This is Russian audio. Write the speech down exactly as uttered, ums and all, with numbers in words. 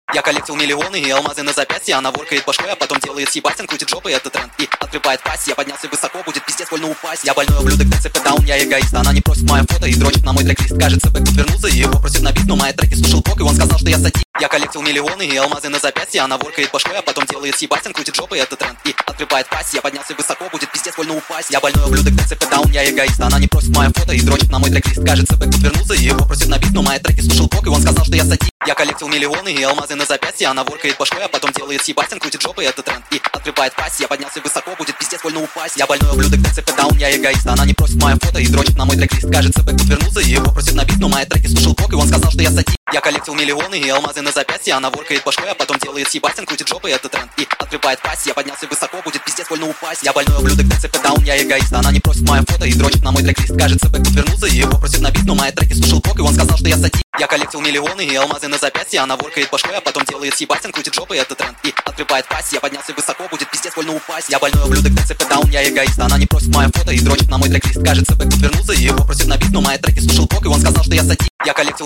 Я коллектил миллионы и алмазы на запястье. Она воркает башкой, а потом делает съебасин, крутит жопой, это тренд и открывает пасть. Я поднялся высоко, будет пиздец больно упасть. Я больной ублюдок, ДЦП даун, я эгоист. Она не просит мое фото и дрочит на мой трек-лист. Кажется, бэк вернулся и его просит на бит, но мои треки слушал Бог, и он сказал, что я садист. Я коллектил миллионы и алмазы на запястье. Она воркает башкой, а потом делает съебасин, крутит жопой, это тренд и открывает пасть. Я поднялся высоко, будет пиздец больно упасть. Я больной ублюдок, ДЦП даун, я эгоист. Она не просит мое фото и дрочит на мой трек-лист. Кажется, бэк вернулся и его просит на бит, но мои треки слушал Бог, и он сказал, что я садист. Я коллектил миллионы и алмазы на запястье. Она воркает башкой, а потом делает съебасин, крутит жопой, это тренд и открывает пасть. Я поднялся высоко, будет пиздец больно упасть. Я больной ублюдок, ДЦП даун, я эгоист. Она не просит мое фото и дрочит на мой трек-лист. Кажется, бэк вернулся и его просит на бит, но мои треки слушал Бог, и он сказал, что я садист. Я коллектил миллионы и алмазы на запястье. Она воркает башкой, а потом делает съебасин, крутит жопой, это тренд и открывает пасть. Я поднялся высоко, будет пиздец больно упасть. Я больной ублюдок, ДЦП даун, я эгоист. Она не просит мое фото и дрочит на мой трек-лист. Кажется, бэк вернулся и его просит на бит, но мои треки слушал Бог, и он сказал, что я садист. Я коллектил миллионы и алмазы на запястье. Она воркает башкой, а потом делает съебасин, крутит жопой, это тренд и открывает пасть. Я поднялся высоко, будет пиздец больно упасть. Я больной ублюдок, ДЦП даун, я эгоист. Она не просит мое фото и дрочит на мой трек-лист. Кажется, бэк вернулся и его просит на бит, но мои треки слушал Бог, и он сказал, что я садист. Я коллектил